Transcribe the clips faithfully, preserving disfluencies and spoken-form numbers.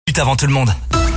Avant tout le monde.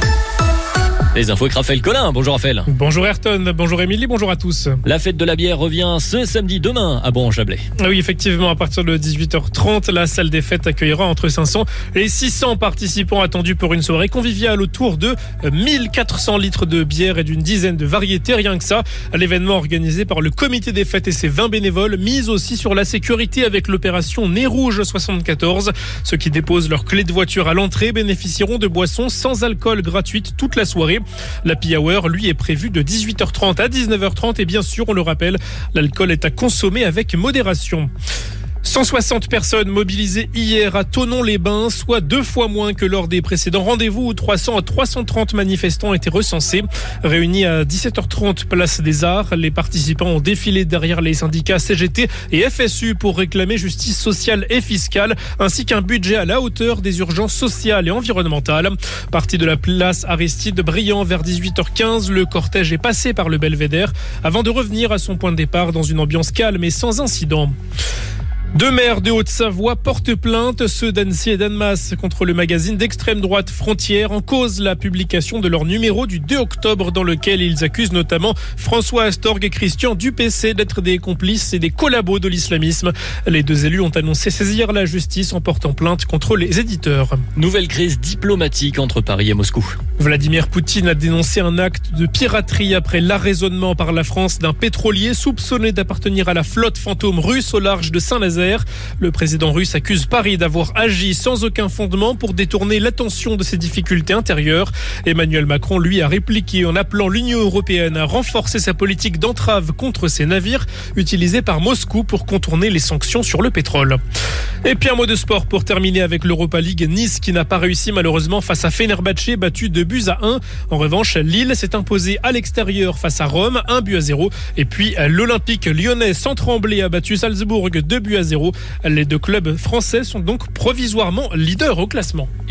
Les infos avec Raphaël Collin. Bonjour Raphaël. Bonjour Ayrton, bonjour Émilie, bonjour à tous. La fête de la bière revient ce samedi demain à Bon-en-Chablais. Oui, effectivement, à partir de dix-huit heures trente, la salle des fêtes accueillera entre cinq cents et six cents participants attendus pour une soirée conviviale autour de mille quatre cents litres de bière et d'une dizaine de variétés. Rien que ça, l'événement organisé par le comité des fêtes et ses vingt bénévoles mise aussi sur la sécurité avec l'opération Nez Rouge soixante-quatorze. Ceux qui déposent leurs clés de voiture à l'entrée bénéficieront de boissons sans alcool gratuites toute la soirée. L'happy hour, lui, est prévu de dix-huit heures trente à dix-neuf heures trente et bien sûr, on le rappelle, l'alcool est à consommer avec modération. cent soixante personnes mobilisées hier à Thonon-les-Bains, soit deux fois moins que lors des précédents rendez-vous où trois cents à trois cent trente manifestants étaient recensés. Réunis à dix-sept heures trente, place des Arts, les participants ont défilé derrière les syndicats C G T et F S U pour réclamer justice sociale et fiscale, ainsi qu'un budget à la hauteur des urgences sociales et environnementales. Parti de la place Aristide Briand vers dix-huit heures quinze, le cortège est passé par le Belvédère avant de revenir à son point de départ dans une ambiance calme et sans incident. Deux maires de Haute-Savoie portent plainte, ceux d'Annecy et d'Annemasse, contre le magazine d'extrême droite Frontières, en cause la publication de leur numéro du deux octobre dans lequel ils accusent notamment François Astorg et Christian Dupessé d'être des complices et des collabos de l'islamisme. Les deux élus ont annoncé saisir la justice en portant plainte contre les éditeurs. Nouvelle crise diplomatique entre Paris et Moscou. Vladimir Poutine a dénoncé un acte de piraterie après l'arraisonnement par la France d'un pétrolier soupçonné d'appartenir à la flotte fantôme russe au large de Saint-Nazaire. Le président russe accuse Paris d'avoir agi sans aucun fondement pour détourner l'attention de ses difficultés intérieures. Emmanuel Macron, lui, a répliqué en appelant l'Union européenne à renforcer sa politique d'entrave contre ces navires utilisés par Moscou pour contourner les sanctions sur le pétrole. Et puis un mot de sport pour terminer avec l'Europa League. Nice qui n'a pas réussi malheureusement face à Fenerbahçe, battu deux buts à un. En revanche, Lille s'est imposé à l'extérieur face à Rome, un but à zéro. Et puis l'Olympique lyonnais sans trembler a battu Salzbourg, deux buts à zéro. Les deux clubs français sont donc provisoirement leaders au classement.